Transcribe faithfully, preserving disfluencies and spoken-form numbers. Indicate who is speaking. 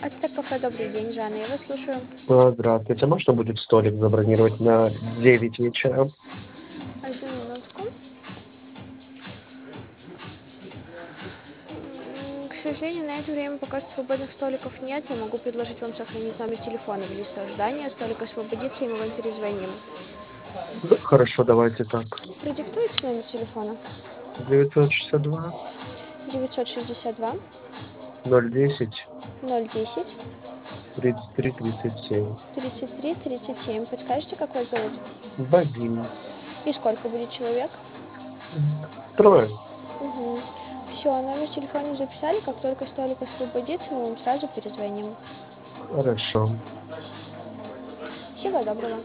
Speaker 1: Ацтек кафе, добрый день, Жанна, я вас слушаю.
Speaker 2: А, Здравствуйте. Можно будет столик забронировать на девять вечера?
Speaker 1: Одну минутку. М, К сожалению, на это время пока свободных столиков нет. Я могу предложить вам сохранить номер телефона в листе ожидания. Столик освободится, и мы вам перезвоним.
Speaker 2: Да, хорошо, давайте так.
Speaker 1: Продиктуйте номер телефона.
Speaker 2: девятьсот шестьдесят два
Speaker 1: девятьсот шестьдесят два
Speaker 2: ноль десять
Speaker 1: ноль десять
Speaker 2: тридцать три тридцать семь.
Speaker 1: тридцать три тридцать семь. Подскажите, как вас зовут?
Speaker 2: Вадим.
Speaker 1: И сколько будет человек?
Speaker 2: Трое.
Speaker 1: Угу. Все, номер телефона записали. Как только столик освободится, мы вам сразу перезвоним.
Speaker 2: Хорошо.
Speaker 1: Всего доброго.